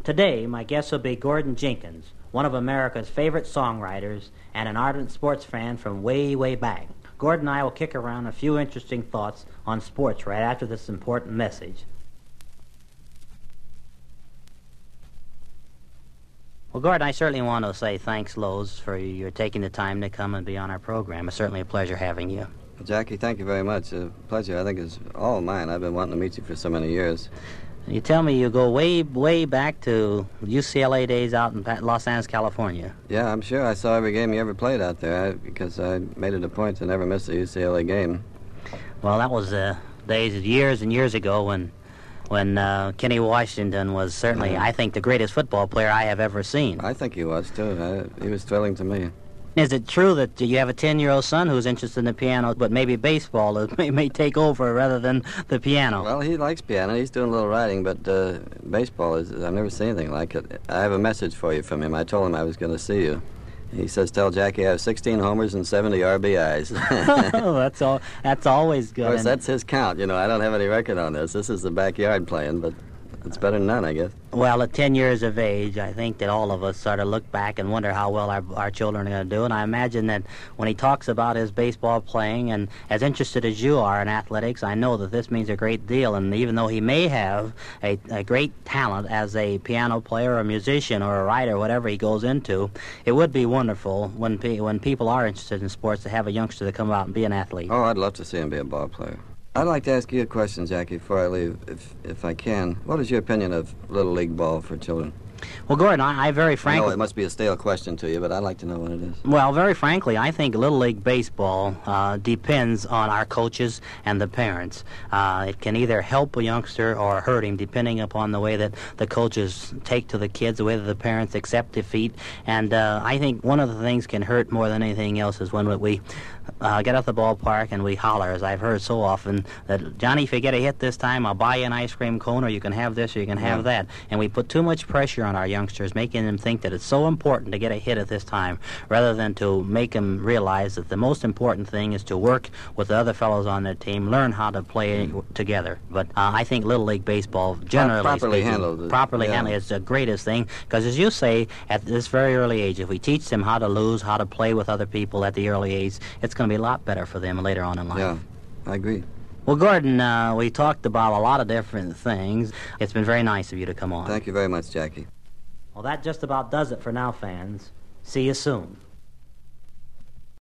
Today, my guest will be Gordon Jenkins, one of America's favorite songwriters and an ardent sports fan from way, way back. Gordon and I will kick around a few interesting thoughts on sports right after this important message. Well, Gordon, I certainly want to say thanks, Lowe's, for your taking the time to come and be on our program. It's certainly a pleasure having you. Jackie, thank you very much. A pleasure, I think, is all mine. I've been wanting to meet you for so many years. You tell me you go way, way back to UCLA days out in Los Angeles, California. Yeah, I'm sure I saw every game you ever played out there because I made it a point to never miss a UCLA game. Well, that was days years and years ago when Kenny Washington was certainly, I think, the greatest football player I have ever seen. I think he was, too. He was thrilling to me. Is it true that you have a 10-year-old son who's interested in the piano, but maybe baseball may take over rather than the piano? Well, he likes piano. He's doing a little writing, but baseball I've never seen anything like it. I have a message for you from him. I told him I was going to see you. He says, tell Jackie I have 16 homers and 70 RBIs. Oh, that's always good. Of course, that's his count. You know, I don't have any record on this. This is the backyard playing, but it's better than none, I guess. Well, at 10 years of age, I think that all of us sort of look back and wonder how well our children are going to do. And I imagine that when he talks about his baseball playing, and as interested as you are in athletics, I know that this means a great deal. And even though he may have a great talent as a piano player or a musician or a writer, whatever he goes into, it would be wonderful when people are interested in sports to have a youngster to come out and be an athlete. Oh, I'd love to see him be a ball player. I'd like to ask you a question, Jackie, before I leave, if I can. What is your opinion of Little League ball for children? Well, Gordon, I very frankly... I know it must be a stale question to you, but I'd like to know what it is. Well, very frankly, I think Little League Baseball depends on our coaches and the parents. It can either help a youngster or hurt him, depending upon the way that the coaches take to the kids, the way that the parents accept defeat. And I think one of the things can hurt more than anything else is when we get out the ballpark and we holler, as I've heard so often, that, Johnny, if you get a hit this time, I'll buy you an ice cream cone, or you can have this, or you can have that. And we put too much pressure on our youngsters, making them think that it's so important to get a hit at this time, rather than to make them realize that the most important thing is to work with the other fellows on their team, learn how to play together. But I think Little League Baseball, generally properly speaking, handled is the greatest thing, because as you say, at this very early age, if we teach them how to lose, how to play with other people at the early age, it's going to be a lot better for them later on in life. Yeah, I agree. Well, Gordon, we talked about a lot of different things. It's been very nice of you to come on. Thank you very much, Jackie. Well, that just about does it for now, fans. See you soon.